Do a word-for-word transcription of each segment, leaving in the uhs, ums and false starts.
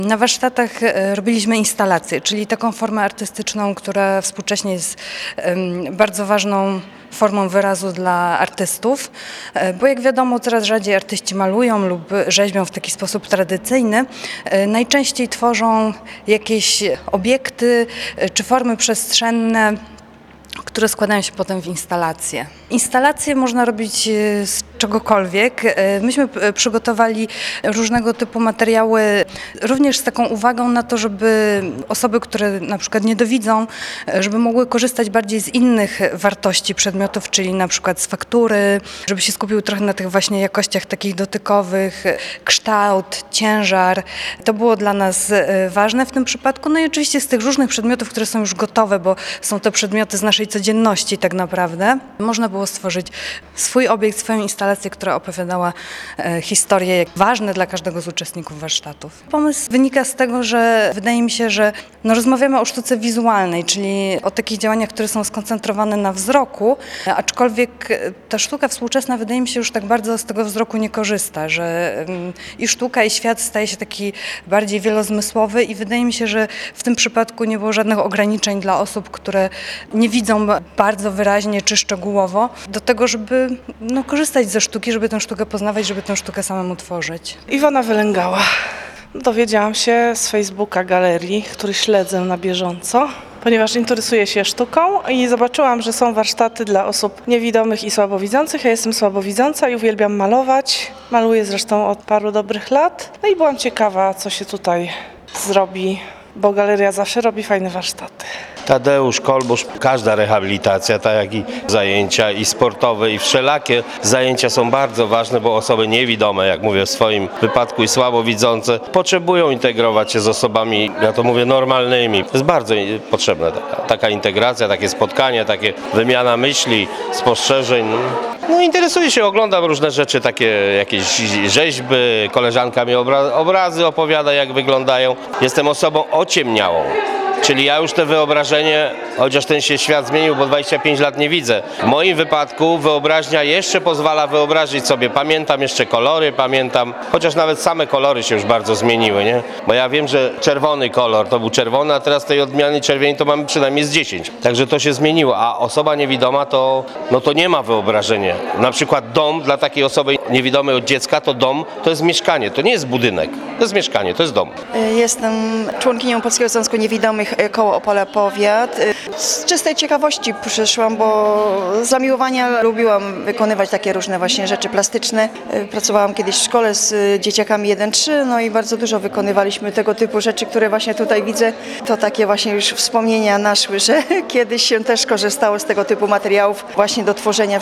Na warsztatach e, robiliśmy instalację, czyli taką formę artystyczną, która współcześnie jest em, bardzo ważną formą wyrazu dla artystów, e, bo jak wiadomo coraz rzadziej artyści malują lub rzeźbią w taki sposób tradycyjny. E, Najczęściej tworzą jakieś obiekty e, czy formy przestrzenne, które składają się potem w instalacje. Instalacje można robić e, z czegokolwiek. E, Myśmy p- przygotowali różnego typu materiały, również z taką uwagą na to, żeby osoby, które na przykład nie dowidzą, e, żeby mogły korzystać bardziej z innych wartości przedmiotów, czyli na przykład z faktury, żeby się skupił trochę na tych właśnie jakościach takich dotykowych, e, kształt, ciężar. To było dla nas e, ważne w tym przypadku. No i oczywiście z tych różnych przedmiotów, które są już gotowe, bo są to przedmioty z naszej codzienności tak naprawdę. Można było stworzyć swój obiekt, swoją instalację, która opowiadała e, historie ważne dla każdego z uczestników warsztatów. Pomysł wynika z tego, że wydaje mi się, że no, rozmawiamy o sztuce wizualnej, czyli o takich działaniach, które są skoncentrowane na wzroku, e, aczkolwiek e, ta sztuka współczesna wydaje mi się już tak bardzo z tego wzroku nie korzysta, że mm, i sztuka, i świat staje się taki bardziej wielozmysłowy i wydaje mi się, że w tym przypadku nie było żadnych ograniczeń dla osób, które nie widzą bardzo wyraźnie czy szczegółowo do tego, żeby no, korzystać ze sztuki, żeby tę sztukę poznawać, żeby tę sztukę samemu tworzyć. Iwona Wylęgała. Dowiedziałam się z Facebooka galerii, który śledzę na bieżąco, ponieważ interesuję się sztuką i zobaczyłam, że są warsztaty dla osób niewidomych i słabowidzących. Ja jestem słabowidząca i uwielbiam malować. Maluję zresztą od paru dobrych lat. No i byłam ciekawa, co się tutaj zrobi, bo galeria zawsze robi fajne warsztaty. Tadeusz Kolbusz, każda rehabilitacja, tak jak i zajęcia i sportowe i wszelakie zajęcia są bardzo ważne, bo osoby niewidome, jak mówię w swoim wypadku i słabowidzące, potrzebują integrować się z osobami, ja to mówię, normalnymi. To jest bardzo potrzebna taka, taka integracja, takie spotkanie, takie wymiana myśli, spostrzeżeń. No interesuję się, oglądam różne rzeczy, takie jakieś rzeźby, koleżanka mi obra- obrazy opowiada, jak wyglądają. Jestem osobą ociemniałą. Czyli ja już te wyobrażenie, chociaż ten się świat zmienił, bo dwadzieścia pięć lat nie widzę. W moim wypadku wyobraźnia jeszcze pozwala wyobrazić sobie. Pamiętam jeszcze kolory, pamiętam, chociaż nawet same kolory się już bardzo zmieniły, nie? Bo ja wiem, że czerwony kolor to był czerwony, a teraz tej odmiany czerwieni to mamy przynajmniej z dziesięć. Także to się zmieniło, a osoba niewidoma to, no to nie ma wyobrażenia. Na przykład dom dla takiej osoby niewidomej od dziecka to dom, to jest mieszkanie, to nie jest budynek, to jest mieszkanie, to jest dom. Jestem członkinią Polskiego Związku Niewidomych koło Opole Powiat. Z czystej ciekawości przyszłam, bo z zamiłowania lubiłam wykonywać takie różne właśnie rzeczy plastyczne. Pracowałam kiedyś w szkole z dzieciakami jeden trzy, no i bardzo dużo wykonywaliśmy tego typu rzeczy, które właśnie tutaj widzę. To takie właśnie już wspomnienia naszły, że kiedyś się też korzystało z tego typu materiałów właśnie do tworzenia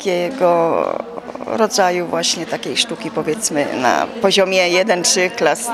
wszelkiego rodzaju właśnie takiej sztuki, powiedzmy na poziomie jeden trzy klas.